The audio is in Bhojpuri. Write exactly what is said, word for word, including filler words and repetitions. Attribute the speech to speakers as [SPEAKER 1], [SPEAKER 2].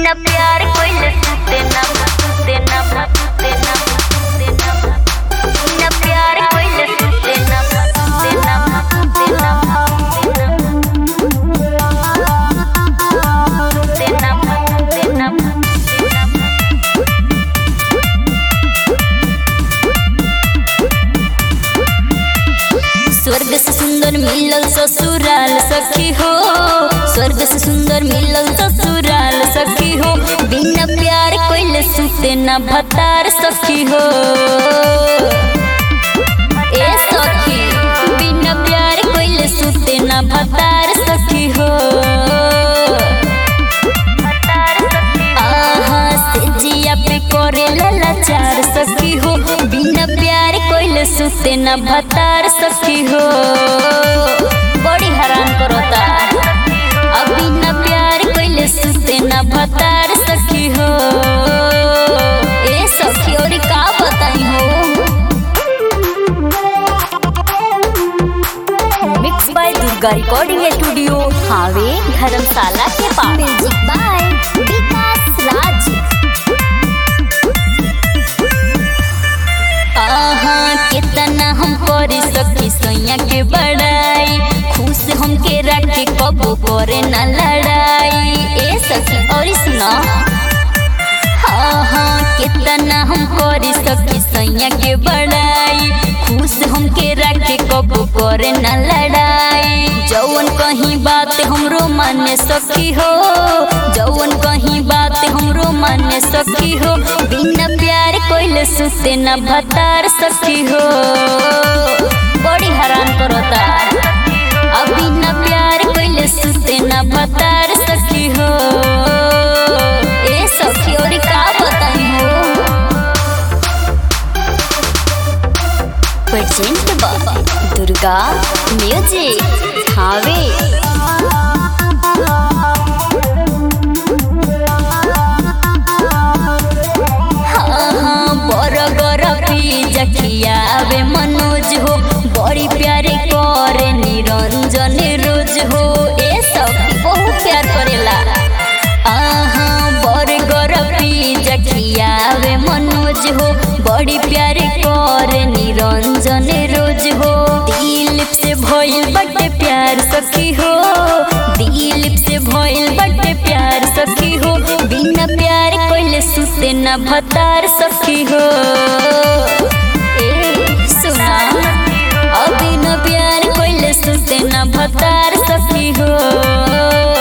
[SPEAKER 1] बिना प्यार कोई सुते ना सुते ना सुते ना सुते ना बिना प्यार कोई सुते ना सुते ना सुते ना सुते ना सुते ना स्वर्ग से सुंदर मिलल ससुराल सखी हो, स्वर्ग से सुंदर मिलल ससुराल सखी हो, बिना प्यार कोइले सुते ना भतार सखी हो। ए सखी बिना प्यार कोइले सुते ना भतार सखी हो। आहा से जिया पे करे लाचार सखी हो, बिना प्यार कोइले सुते ना भतार सखी हो। बड़ी हैरान करता अब बिना प्यार कोइले सुते ना भतार सखी हो। ए सखी और का बताई हो। Mix by Durga recording studio हावे धर्मशाला के पास। म्यूजिक बाय विकास राज। आहा कितना हम करे सखी सैया के बड़ाई, खुश हमके रखे कबो करे ना लड़ाई। ए सखी और सुना हाँ कितना हम करे सखी सैया के बड़ाई, खुश हमके रखे कबो करे ना लड़ाई। जौन कहीं बात हमरो माने सखी हो, जौन कहीं बात हमरो माने सखी हो, बिना प्यार कोइले सुते ना भतार सखी हो। बड़ी हैरान करता अब बिना प्यार कोइले सुते ना भतार सखी हो। ए सखी और का बताई हो। प्रेजेंट बाबा दुर्गा म्यूजिक हावे। जखियावे मनोज हो, बड़ी प्यारे करे निरंजन रोज हो। ए सब बहुत प्यार करेला। आहा बरगर पी जखियावे मनोज हो, बड़ी प्यारे करे निरंजन रोज हो। दिलीप से भइल बड़े प्यार सखी हो, दिलीप से भइल बड़े प्यार सखी हो, बिना प्यार कोइले सुते ना भतार सखी हो। सुना अब बिना प्यार कोइले सुते ना भतार सखी हो।